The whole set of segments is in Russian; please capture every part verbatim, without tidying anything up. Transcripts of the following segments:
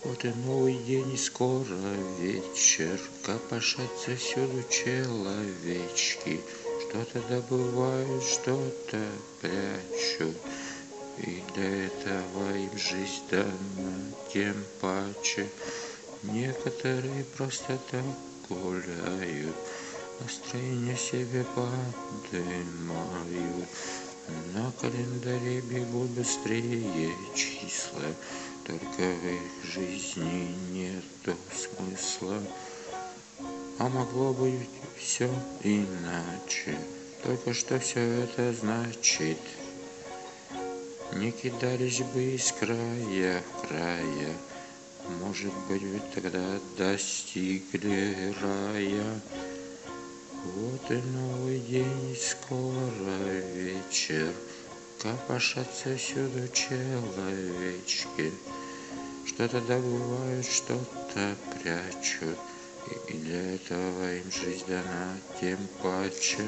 Вот и новый день, и скоро вечер, копошатся всюду человечки, что-то добывают, что-то прячут, и для этого им жизнь дана, тем паче. Некоторые просто так гуляют, настроение себе поднимают. На календаре бегут быстрее числа, только в их жизни нету смысла. А могло быть все иначе, только что все это значит. Не кидались бы из края в края, может быть, вы тогда достигли рая. Вот и новый день, и скоро вечер, копошатся всюду человечки, что-то добывают, что-то прячут, и для этого им жизнь дана, тем паче.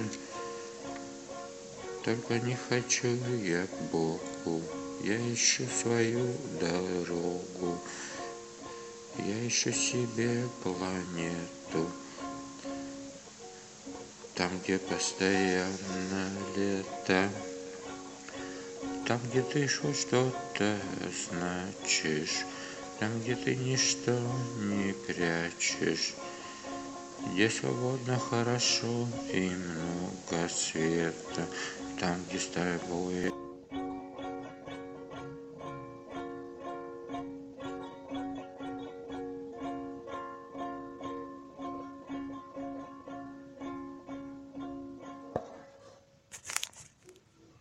Только не хочу я к Богу, я ищу свою дорогу, я ищу себе планету, там, где постоянно лето, там, где ты хоть что-то значишь, там, где ты ничто не прячешь, где свободно, хорошо и много света, там, где с тобой